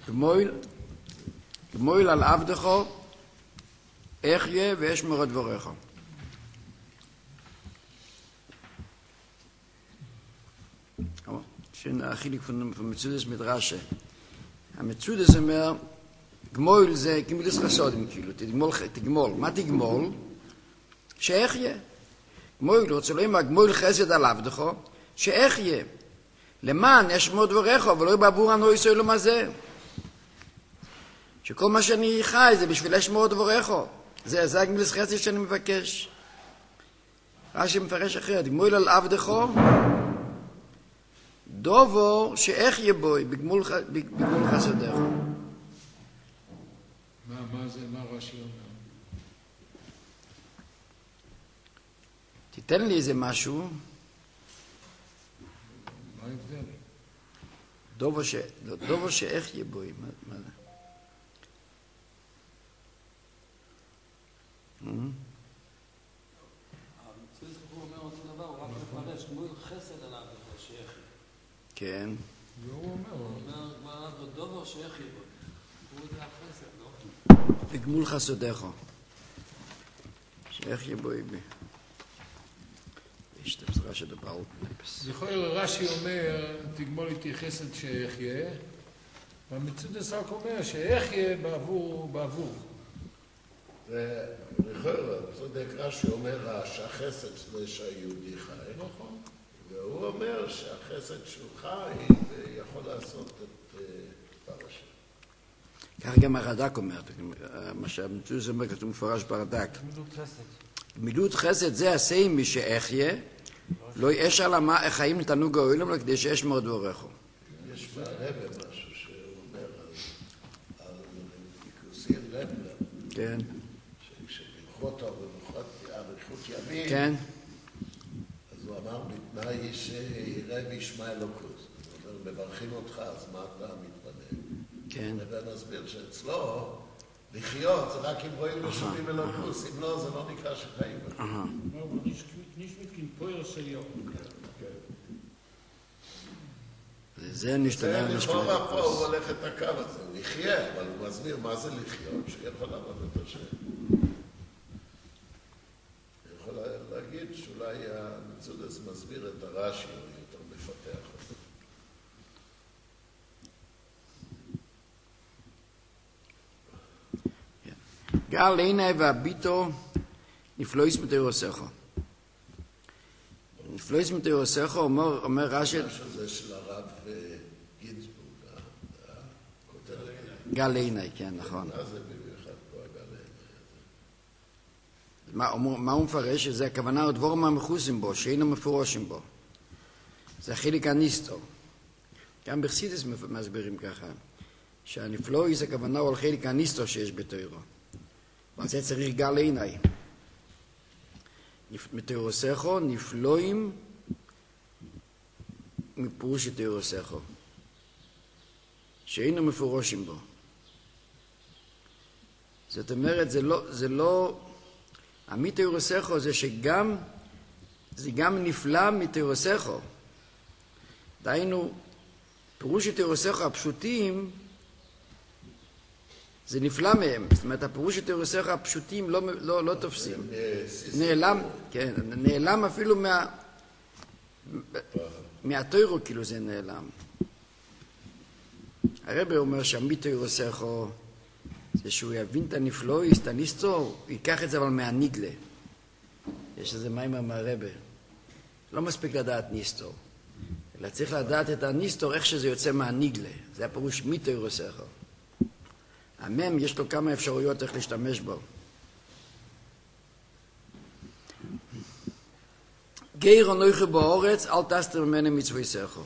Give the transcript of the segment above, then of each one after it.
גמול על עבדך, אחיה ואשמור את דבריך. החילוק von Metzudas mit Rashi. המצודס אומר, גמול זה גמילס חסודים, כאילו, תגמול. מה תגמול? שאחיה. גמול, רוצה לומר, גמול חסד על עבדך, שאחיה. למען אשמור דבריך, ולא בעבור הנוי סוילום הזה. שכל מה שאני חי זה בשביל אשמור דבריך. זה הגמילס חסד שאני מבקש. רש"י מפרש אחרת, גמול על עבדך, דובו שאחיה בוי בגמול חסדך. מה זה, מה רש"י אומר? תיתן לי איזה משהו. מה ההבדל? דובו שאחיה בוי. מה זה? הוא אומר אותו דבר, הוא רק מפרש גמול חסד עליו שאחיה. כן. והוא אומר, דובר שאחיה בו. הוא זה החסד, לא? בגמול חסדך. שאחיה בוי בי. יש את הבשרה שדבר. זכור רש"י אומר, תגמול איתי חסד שאחיה, והמצודס רק אומר שאחיה בעבור. צודק רש"י אומר שהחסד זה שהיהודי חי. נכון. והוא אומר שהחסד שהוא חי יכול לעשות את דבר השם. כך גם הרד"ק אומר, מה שהמצודס אומר כתוב מפורש ברד"ק. גמילות חסד. גמילות חסד זה עשה מי שאחיה, לא יש על החיים לתענוג העולם, כדי שאשמור דבריך. יש ברבא משהו שהוא אומר על פיקוסי רבלר. כן. שכשברכות אריכות ימים, כן. אז הוא אמר בתנאי שיראה וישמע אלוקות. זאת אומרת, מברכים אותך, אז מה אתה מתפלל? כן. ובן מסביר שאצלו לחיות זה רק אם רואים ושומעים אלוקות, אם לא זה לא נקרא שחיים. זה נשתנה על לכאורה פה הוא הולך את הקו הזה, הוא יחיה, אבל הוא מסביר מה זה לחיות, שיכול לעבוד את השם. הוא יכול להגיד שאולי המצודס מסביר את הרש"י, הוא יותר מפתח אותו. גל עיני והביטו נפלויס מתירוסך. נפלויס מתירוסך אומר רש"י... זה של הרב גינזבורג, הכותרת. גל עיני, כן, נכון. מה זה במיוחד פה הגל עיני? מה הוא מפרש? שזה הכוונה הוא דבור מהמחוסים בו, שאינו מפורושים בו. זה החילק הניסטור. גם בחסידות מסבירים ככה, שהנפלויס הכוונה הוא על חילק הניסטור שיש בתוירו. אז זה צריך גל עיני. מתירוסךו נפלואים מפירוש תירוסךו. שאינו מפורושים בו. זאת אומרת, זה לא, המתירוסךו זה שגם, זה גם נפלא מתירוסךו. דהיינו, פירוש תירוסךו הפשוטים, זה נפלא מהם. זאת אומרת, הפירוש תירוסך הפשוטים לא תופסים. נעלם, כן, נעלם אפילו מהתוירו, כאילו זה נעלם. הרב אומר שעמית תירוסך זה שהוא יבין את הנפלויס, את הניסטור, הוא ייקח את זה אבל מהניגלה. יש איזה מיימר מהרבה. לא מספיק לדעת ניסטור, אלא צריך לדעת את הניסטור איך שזה יוצא מהניגלה. זה הפירוש מתירוסך. המם יש לו כמה אפשרויות איך להשתמש בו. גיר אנוכי באורץ, אל תסתר ממני מצוותיך.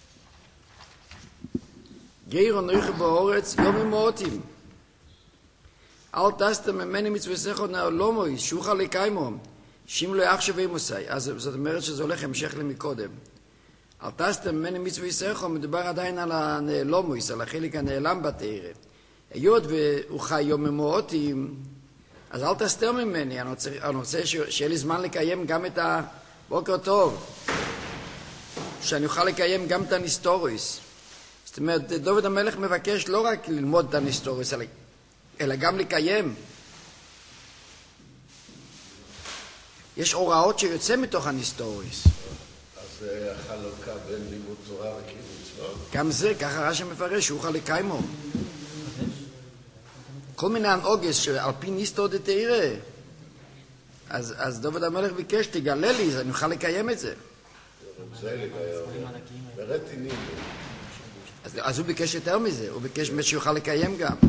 גיר אנוכי באורץ, יום מועטים. אל תסתר ממני מצוותיך נעלומוי, שוחה לקיימו, שימלו עכשיו אימוסי. אז זאת אומרת שזה הולך המשך למקודם. אל תסתר ממני מצוותיך, מדובר עדיין על הנעלומויס, על החלק הנעלם בתורה. היות והוא חי יום ממועטים, אז אל תסתר ממני, אני רוצה שיהיה לי זמן לקיים גם את הבוקר טוב, שאני אוכל לקיים גם את הניסטוריס. זאת זאת אומרת, דוד המלך מבקש לא רק ללמוד את הניסטוריס, אלא גם לקיים. יש הוראות שיוצא מתוך הניסטוריס. אז זה החלוקה בין לימוד תורה וקיום מצוות. גם זה, ככה רש"י מפרש, שאוכל לקיימו. כל מיני הנהוגס שעל פי ניסטור דתירא. אז דוד המלך ביקש, תגלה לי, אז אני אוכל לקיים את זה. זה לגמרי. וראיתי נימי. אז הוא ביקש יותר מזה, הוא ביקש באמת שיוכל לקיים גם.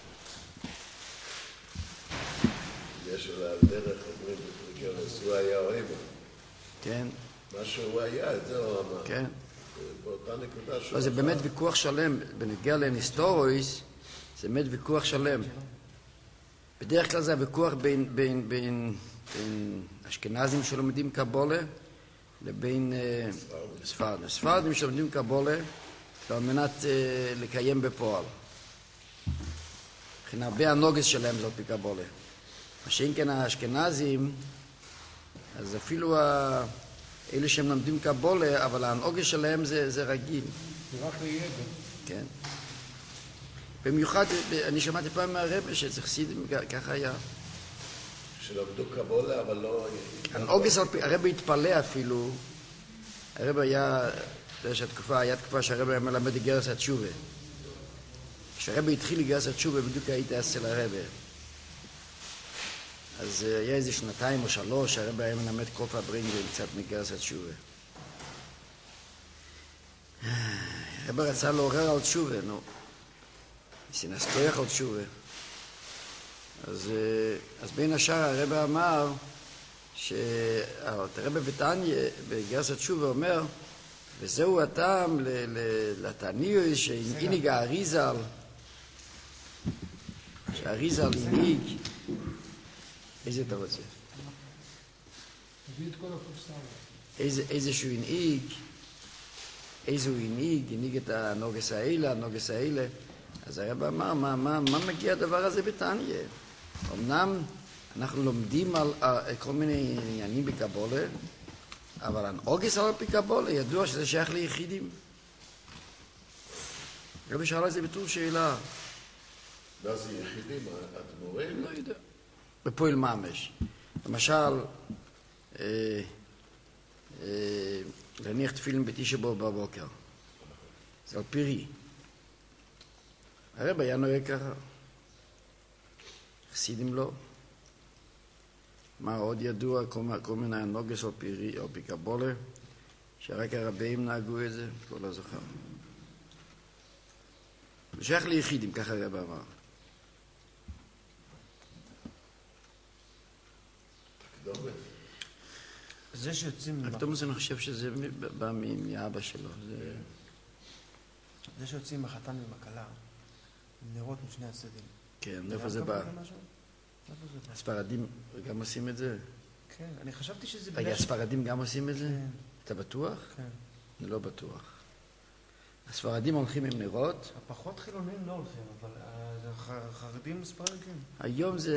יש על הדרך, אומרים בפרקרס, הוא היה אוהב. כן, מה שהוא היה, את זה הוא אמר. כן. באותה נקודה שהוא... זה באמת ויכוח שלם, בנגיע לניסטוריס, זה באמת ויכוח שלם. בדרך כלל זה הוויכוח בין אשכנזים שלומדים קבולה לבין ספרדים. ספרדים שלומדים קבולה על מנת לקיים בפועל. לכן הרבה הנוגס שלהם זה על פי קבולה. מה שאם כן האשכנזים, אז אפילו אלה שהם לומדים קבולה, אבל הנוגס שלהם זה רגיל. זה רק לידע. כן. במיוחד, אני שמעתי פעם מהרבא שזה חסידים, ככה היה. שלמדו קבולה, אבל לא... הנוגס, הרבא התפלא אפילו, הרבא היה, היה תקופה שהרבא היה מלמד גרס התשובה. כשהרבא התחיל לגרס התשובה, בדיוק הייתי אצל הרבא. אז היה איזה 2 או 3, הרבא היה מלמד קופה ברינגל קצת מגרס התשובה. הרבא רצה לעורר על תשובה, נו. סנסטויח על תשובה. אז בין השאר הרבא אמר הרבא בתניא בגרס התשובה אומר וזהו הטעם לתעניות שהנהיג האריזל שהאריזל הנהיג איזה אתה רוצה? תביא את כל הקופסה. איזה שהוא הנהיג איזה הוא הנהיג את הנוגס האלה אז הרבא אמר מה מגיע הדבר הזה בתניא? אמנם אנחנו לומדים על כל מיני עניינים בקבולה, אבל הנוגס על פי קבולה ידוע שזה שייך ליחידים. רבי שאלה זה בתור שאלה. מה זה יחידים? אדמו"רים? לא יודע. בפועל ממש. למשל, להניח תפילין בתשעה באב בבוקר. זה על פירי. הרב היה נוהג ככה. חסידים לא. מה עוד ידוע? כל מיני הנוגס על פירי או בקבולה, שרק הרבים נהגו את זה, כבר לא זוכר. זה שייך ליחידים, ככה הרב אמר. זה שיוצאים... הקדומת אני חושב שזה בא מאבא שלו. זה שיוצאים עם החתן ועם הכלה, נרות משני הצדדים. כן, איפה זה בא? הספרדים גם עושים את זה? כן, אני חשבתי שזה... רגע, הספרדים גם עושים את זה? כן. אתה בטוח? כן. אני לא בטוח. הספרדים הולכים עם נרות? הפחות חילונים לא הולכים, אבל החרדים הספרדים כן. היום זה...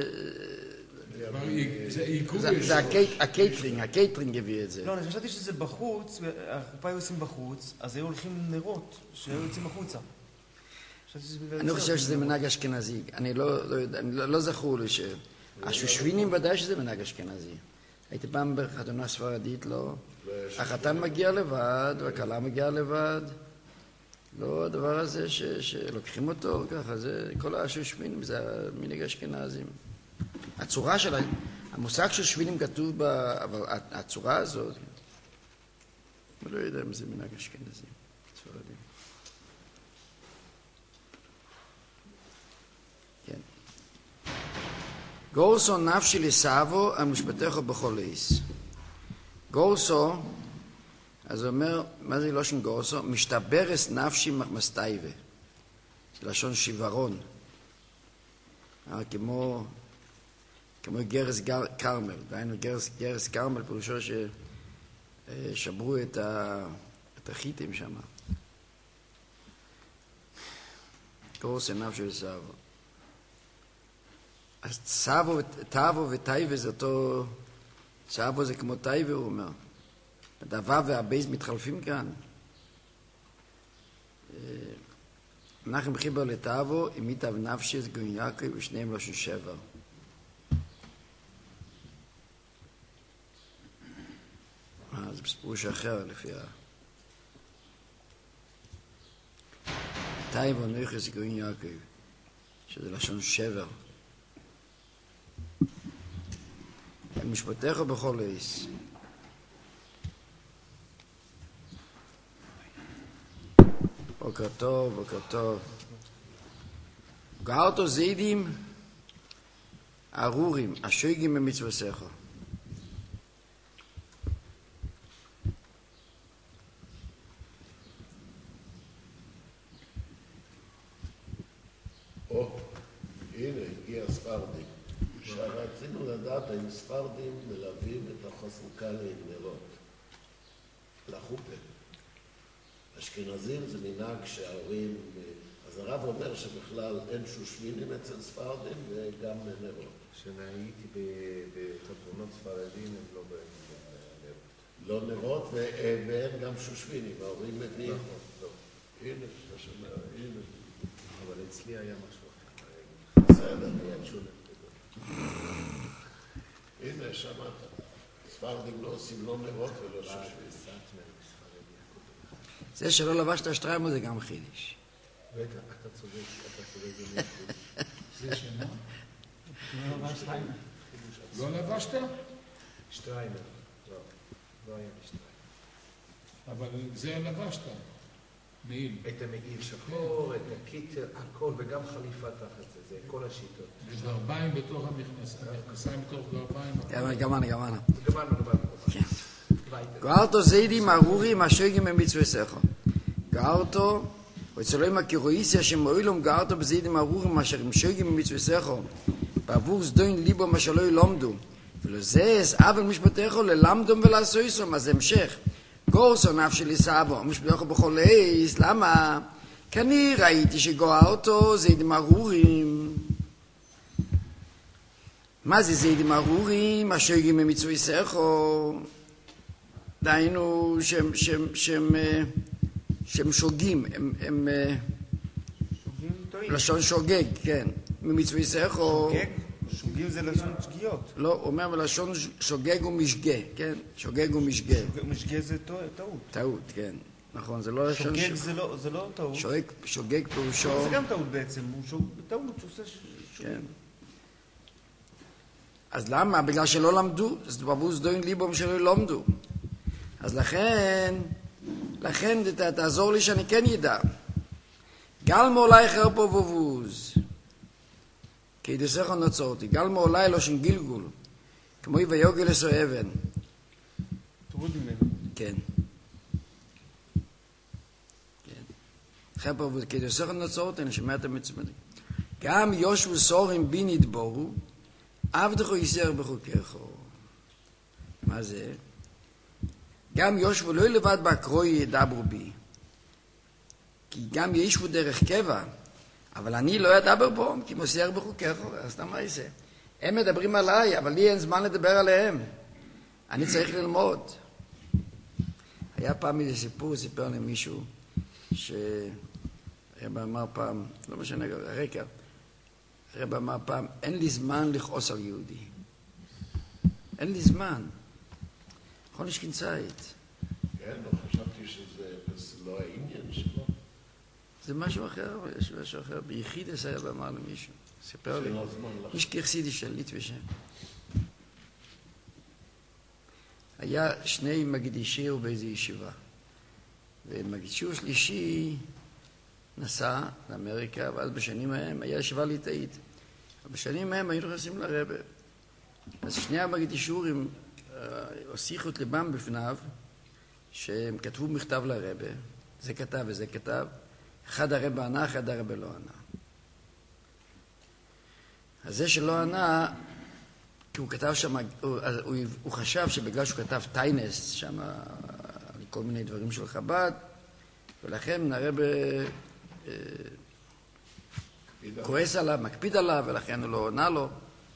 זה עיכוב זה הקייטרינג הביא את זה. לא, אני חשבתי שזה בחוץ, החופה היו עושים בחוץ, אז היו הולכים עם נרות שהיו יוצאים החוצה. אני חושב שזה מנהג אשכנזי. אני לא זכור לי השושבינים ודאי שזה מנהג אשכנזי. הייתי פעם בחתונה ספרדית, לא. החתן מגיע לבד, והכלה מגיעה לבד. לא הדבר הזה שלוקחים אותו ככה, זה כל השושבינים, זה מנהג אשכנזים. הצורה של המושג של שבינים כתוב בה, אבל הצורה הזאת, אני לא יודע אם זה מנהג אשכנזי, ספרדים. כן. גורסו נפשי לסבו, המשפטך בכל איס. גורסו, אז הוא אומר, מה זה לושן גורסו? משתברס נפשי מחמסטייבה. זה לשון שיוורון. כמו גרס קרמל. דהיינו גרס קרמל פירושו ששברו את החיטים שם. גורסו נפשי לסבו. אז טאבו וטייבה זה אותו... צאבו זה כמו טייבה, הוא אומר. הדבר והבייס מתחלפים כאן. מנחם חיבר לטאבו, אימיתה ונפשי, זה גאון יעקב, ושניהם לא של שבר. זה פירוש אחר לפי טייב ונכס גאון יעקב, שזה לשון שבר. משפטך בכל עיס. בוקר טוב, בוקר טוב. גארתו זידים ארורים, השויגים במצווסך. הנה, הגיע ספרדי. כשרצינו לדעת האם ספרדים מלווים את החסוקה לנרות, לחופה. אשכנזים זה מנהג שההורים, אז הרב אומר שבכלל אין שושבינים אצל ספרדים וגם נרות. כשהייתי בתיאטרונות ספרדים הם לא נרות. לא נרות ואין גם שושבינים, ההורים מביאים. נכון, לא. הנה, אתה שומע, הנה. אבל אצלי היה משהו אחר. בסדר. הנה, שמעת. ספרדים לא עושים לא נרות ולא שושבינים. זה שלא לבשת שטריימל זה גם חידיש. בטח, אתה צודק. זה שמה? לא לבשת? שטריימל. לא היה לי שטריימל. אבל זה לבשת. מעיל. את המעיל שחור, את הקיטר, הכל, וגם חליפה תחת זה, כל השיטות. וגרביים בתוך המכנסיים בתוך גרביים. גמרנו. גמרנו. גארתו זידים ארורים השויגים במצווסך. גארתו, וצלוים הקירואיסיה שמועילום גארתו בזידים ארורים אשר הם שויגים במצווסך. בעבור זדוין ליבו מה שלא ילומדו. ולזה אבל משפטך ללמדום ולעשויסום, אז המשך. גורסו נפשי לסבו, משפטך בכל עיס, למה? כי אני ראיתי שגארתו זידים ארורים. מה זה זידים ארורים? השויגים במצווסך. דהיינו שהם שוגים, הם לשון שוגג, כן. ממצווסך או... שוגג? שוגים זה לשון שגיאות. לא, הוא אומר בלשון שוגג ומשגה, כן? שוגג ומשגה. משגה זה טעות. טעות, כן. נכון, זה לא לשון... שוגג זה לא טעות. שוגג פירושו... זה גם טעות בעצם, הוא טעות שעושה שוגג. כן. אז למה? בגלל שלא למדו. אז בעבור זדוין ליבום שלא למדו. אז לכן תעזור לי שאני כן ידע. גלמו אולי חרפו ובוז. כי ידסך נוצרתי. גלמו אולי לא שן גלגול. כמו ויוגל עשו אבן. תוריד ממנו. כן. חרפו ובוז. כי ידסך נוצרתי, אני שומע את המצוות. גם יושבו סורים בי נדבורו, עבדכו יסר בחוקךו. מה זה? גם יושבו לא לבד בהקרוי ידברו בי. כי גם ישבו דרך קבע, אבל אני לא אדבר בו, כי מוסייר בחוקך, אז אתה מה יעשה? הם מדברים עליי, אבל לי אין זמן לדבר עליהם. אני צריך ללמוד. היה פעם איזה סיפור, סיפר לי מישהו, הרב אמר פעם, לא משנה, הרקע, הרב אמר פעם, אין לי זמן לכעוס על יהודי. אין לי זמן. נכון יש כנצאית. כן, לא חשבתי שזה לא העניין שלו. זה משהו אחר, יש משהו אחר. ביחידס היה ואמר למישהו. סיפר לי. איש כחסידי של ליטבי שם. היה שני מגידי שיר באיזו ישיבה. ומגיד שיר שלישי נסע לאמריקה, ואז בשנים ההם היה ישיבה ליטאית. בשנים ההם היינו נכנסים לרבה. אז שני המגידי שירים הוסיכו את ליבם בפניו, שהם כתבו מכתב לרבה, זה כתב וזה כתב, אחד הרבה ענה, אחד הרבה לא ענה. אז זה שלא ענה, כי הוא כתב שם, הוא חשב שבגלל שהוא כתב טיינס, שם כל מיני דברים של חב"ד, ולכן הרבה כועס עליו, מקפיד עליו, ולכן הוא לא עונה לו.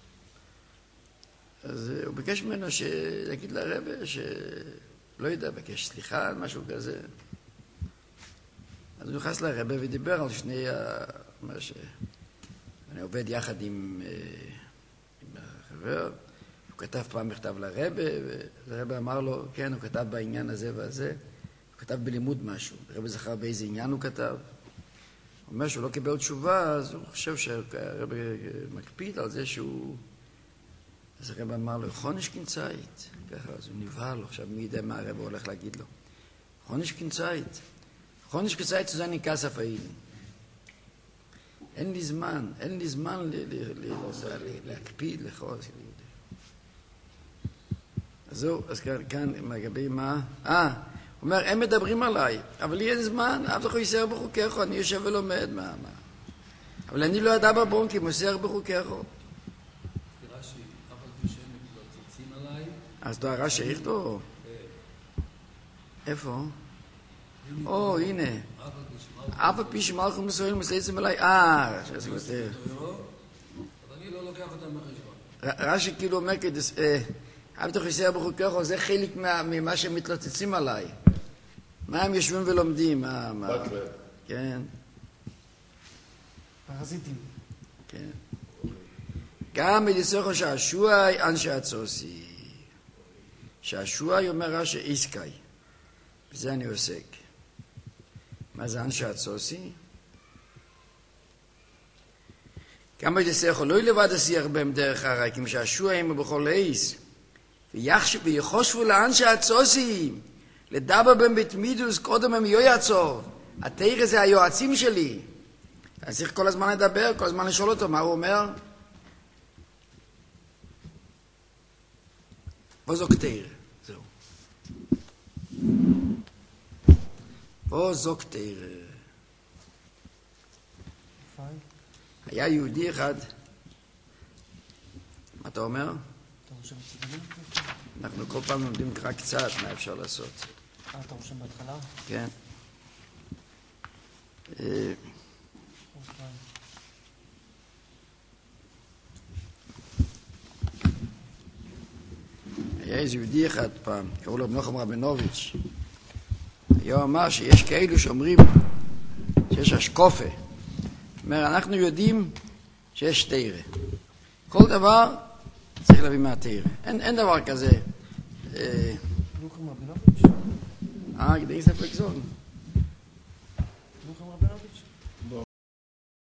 אז הוא ביקש ממנו שיגיד לרבה שלא יודע, ביקש סליחה על משהו כזה. אז הוא נכנס לרבה ודיבר על שני, אומר שאני עובד יחד עם החבר, הוא כתב פעם מכתב לרבה, והרבה אמר לו, כן, הוא כתב בעניין הזה והזה, הוא כתב בלימוד משהו, הרבה זכר באיזה עניין הוא כתב, הוא אומר שהוא לא קיבל תשובה, אז הוא חושב שהרבה מקפיד על זה שהוא, אז הרבה אמר לו, חונש קינצאית, ככה, אז הוא נבהל, עכשיו מי יודע מה הרבה הולך להגיד לו, חונש קינצאית, חונש קינצאית זה נקרא ספאין. אין לי זמן להקפיד לחוז. אז זהו, אז כאן לגבי מה? הוא אומר, הם מדברים עליי, אבל לי אין זמן, אף אחד יישאר בחוקיך, אני יושב ולומד, מה? אבל אני לא ידע בבון, כי מוסר בחוקיך. אז אתה רש"י איכתו? איפה? הנה. אף פי שמלכו מסוים מסלצים עליי, שזה יותר. אז אני לא לוקח אותם בחשבון. רש"י כאילו אומר כדס, אף תוך יסר בחוקיך, זה חלק ממה שהם מתלוצצים עליי. מה הם יושבים ולומדים? כן. פרזיטים. כן. גם מדיסוכו שעשועי אנשי הצוסי. שעשועי אומר רש"י איסקאי. בזה אני עוסק. מה זה אנשי הצוסי? גם בדיסוכו לא לבד השיח בהם דרך הרי, כי משעשועי בכל איס. ויחושבו לאנשי הצוסי. לדבר בהם בתמידוס, קודם הם יועצו. התאיר זה היועצים שלי. אני צריך כל הזמן לדבר, כל הזמן לשאול אותו, מה הוא אומר? וזוק תאיר, זהו. וזוק תאיר. היה יהודי אחד, מה אתה אומר? אנחנו כל פעם לומדים רק קצת מה אפשר לעשות. אתה רושם בהתחלה? כן. היה איזה יהודי אחד פעם, קראו לו מנחם רבינוביץ'. הוא אמר שיש כאלו שאומרים שיש השקופה. אומר, אנחנו יודעים שיש תאירה. כל דבר צריך להביא מהתאירה. אין דבר כזה. מנחם רבינוביץ'? כדי ספק זון.